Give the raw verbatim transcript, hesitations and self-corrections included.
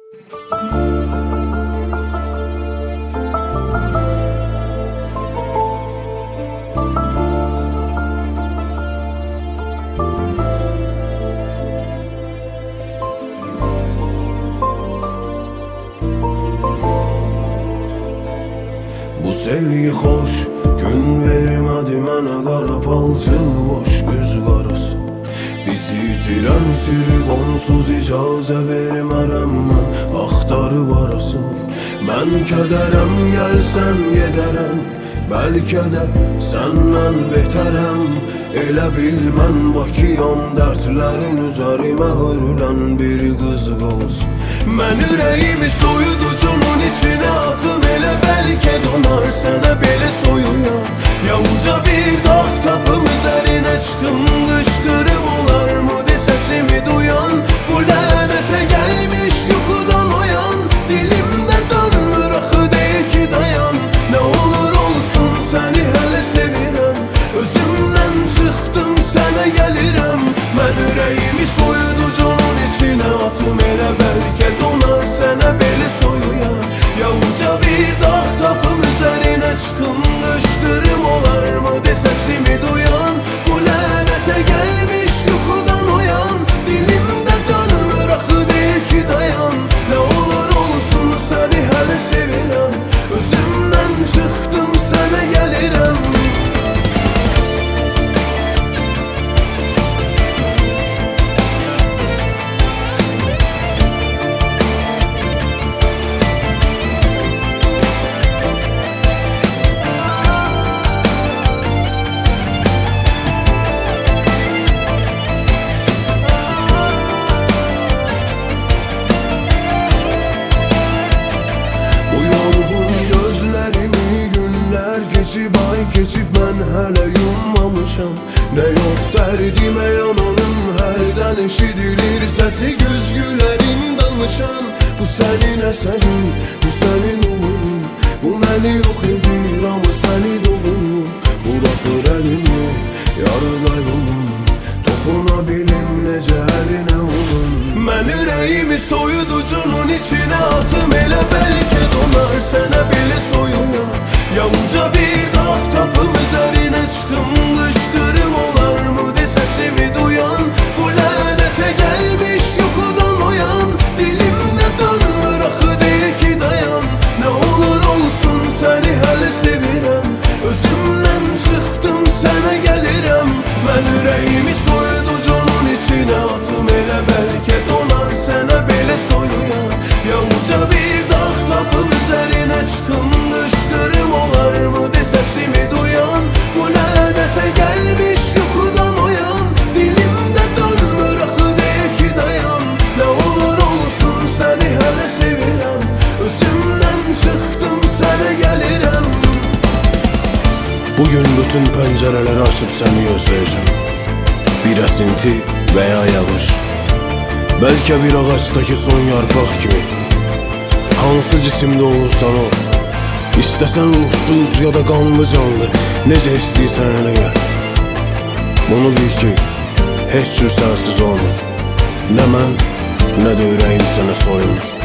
Bu sevgi hoş, gün vermədi mənə qara palçı boş göz qarası. Bizi itirən itirib onsuz icazə vermərəm mən, axtarıb arasın. Mən kədərəm, gəlsən gedərəm, bəlkə də səndən betərəm. Elə bil mən Bakıyam, dərdlərin üzərimə hörülən bir qız olsun. Mən ürəyimi soyuducunun içinə atım, elə bəlkə donar sənə belə soyuya. Ya uca bir dağ tapım üzərinə çıxım, qışqırım olarmı de səsimi duyan. Bu lənətə gəlmiş yuxudan oyan, dilimdə dönmür axı deyək ki dayan. Nə olur olsun səni hələ sevirəm, özümdən çıxdım sənə gəlirəm. Mən ürəyimi soyuducunun içinə atım, elə bəlkə donar sənə belə soyuya. Ya uca bir dağ tapım üzərinə çıxım, qışqırım olarmı de səsimi duyan. Bu lənətə gəlmiş yuxudan oyan, dilimdə dönmür axı deyək ki dayan. Nə olur olsun səni hələ sevirəm, özümdən çıxdım sənə gəlirəm. Geçib ay keçib mən hələ yummamışam. Nə yox dərdimə yananım, hərdən eşidilir səsi güzgülərin danışan. Bu sənin əsərin, bu sənin uğurun, bu məni yox edir amma səni dolur. Buraxır əlini yarıda yolun, toxuna bilim necə əlinə olun. Mən ürəyimi soyuducunun içinə atım, elə bəlkə donar sənə belə soyuya. Ya uca bir dağ tapım üzərinə çıxım, qışqırım olarmı de səsimi duyan. Bu lənətə gəlmiş yuxudan oyan, dilimdə dönmür axı deyək ki dayan. Nə olur olsun səni hələ sevirəm, özümdən çıxdım sənə gəlirəm. Mən ürəyimi soyuducunun içinə atım, elə bəlkə donar sənə belə soyuya. Ya uca bir dağ tapım üzərinə çıxım, qışqırım olarmı de səsimi duyan. Bu lənətə gəlmiş yuxudan oyan, dilimdə dönmür axı deyək ki dayan. Nə olur olsun səni hələ sevirəm, özümdən çıxdım sənə gəlirəm. Bugün bütün pəncərələri açıb səni gözləyəcəm, bir əsinti və ya yağış, bəlkə bir ağacdakı son yarpaq kimi. Hansı cisimdə olursan ol, İstəsən ruhsuz ya da qanlı canlı, necə istəyirsən elə gəl. Bunu bil ki, heç cür sənsiz olmur, nə mən, nə də ürəyim sənə soyunur.